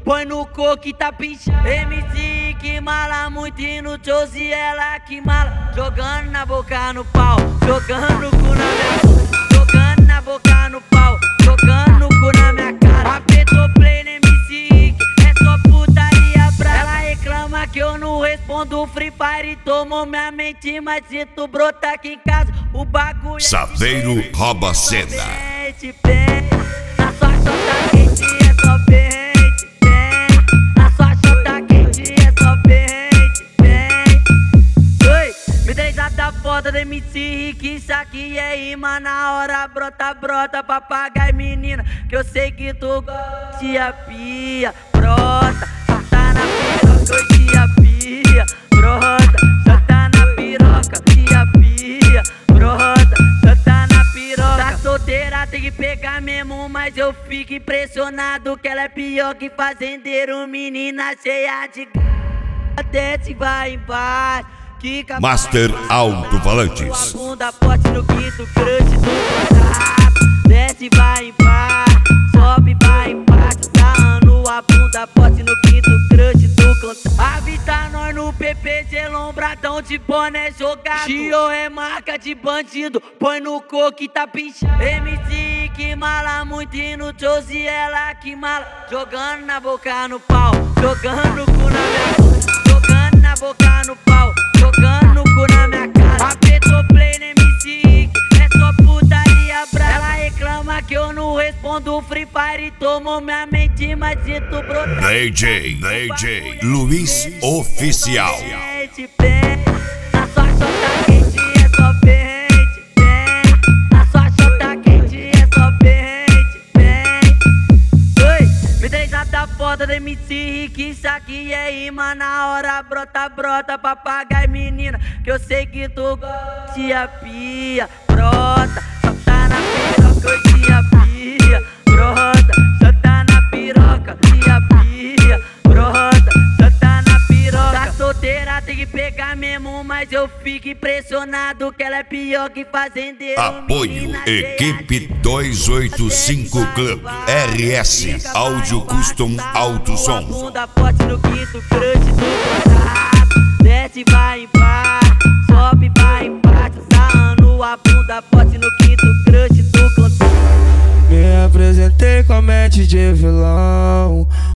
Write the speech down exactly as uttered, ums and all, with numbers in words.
põe no coco e tá pinchando. M C que mala muito e no Josie ela que mala. Jogando na boca no pau, jogando o cu na minha boca. Jogando na boca no pau, jogando o cu na minha cara. Apertou play no M C, é só putaria pra ela. Reclama que eu não respondo Free Fire e tomou minha mente. Mas se tu brotar aqui em casa, o bagulho Saveiro é rouba cena. Pente, pente, na sua chota quente é só pente, pente. Na sua chota quente é só pente, pente. Oi, me deixa da foda do M C Rick, isso aqui é rima. Na hora brota, brota, papagaio menina, que eu sei que tu gosta. Tia pia, brota, solta na piroca, tia pia, brota, solta na piroca, tia pia, brota, solta na piroca. Tá solteira, tem que pegar mesmo, mas eu fico impressionado que ela é pior que fazendeiro, menina cheia de g... Desce, vai embaixo, quica, Master Alto-Falantes. a bunda forte no quinto, crush do contato. Desce, vai embaixo, sobe, vai embaixo, sarrando a bunda forte no quinto, crush do contato. Avista nós no P P G, lombradão de boné jogado. Chio é marca de bandido, põe no coco e tá pinchando. M C que mala muito e no Josie ela que mala. Jogando na boca no pau, jogando o cu na minha boca. Jogando na boca no pau, jogando o cu na minha cara. Apertou play no M C, é só putaria pra ela. Reclama que eu não respondo Free Fire e tomou minha mente. Mas se tu brotar D J, D J Luiz Oficial. pente, pente, na sua chota quente é só pente, pente. Na sua chota quente é só pente, pente. Oi, me deixa da foda do M C Rick, isso aqui é rima. Na hora brota, brota, papagaio menina, que eu sei que tu gosta. Tia pia, brota, solta na piroca, tia pia, brota, solta na piroca, tia pia, brota, solta na piroca. Tá solteira, tem que pegar mesmo, mas eu fico impressionado que ela é pior que fazendeiro. Apoio Equipe duzentos e oitenta e cinco Club R S Áudio Custom Alto Som. Bunda forte no quinto, crush do contato. Desce, vai embaixo, sobe, vai embaixo, sarrando a bunda forte no quinto, crush do contato. Me apresentei com a mente de vilão,